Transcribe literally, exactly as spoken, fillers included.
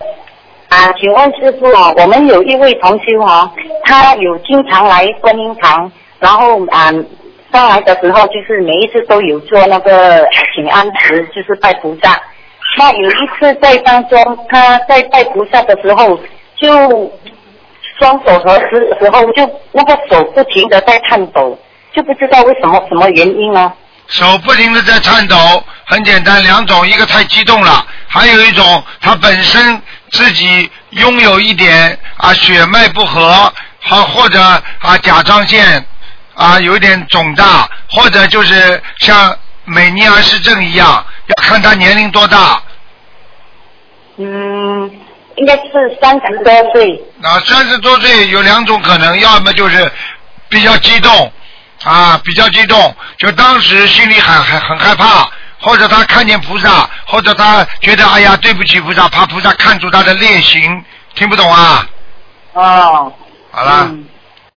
啊，请问师傅哦，我们有一位同修哦，他有经常来观音堂，然后啊上来的时候就是每一次都有做那个请安词，就是拜菩萨。那有一次在当中，他在拜菩萨的时候，就双手合十的时候，就那个手不停的在颤抖，就不知道为什么什么原因呢？ 手不停的在颤抖，很简单，两种，一个太激动了，还有一种他本身自己拥有一点啊血脉不和，好或者啊甲状腺啊有一点肿大，或者就是像美尼尔氏症一样，要看他年龄多大。 嗯，应该是三十多岁。 啊，三十多岁有两种可能，要么就是比较激动。啊，比较激动，就当时心里很很很害怕，或者他看见菩萨，或者他觉得哎呀对不起菩萨，怕菩萨看出他的劣行，听不懂啊？ 哦， 好了， 嗯，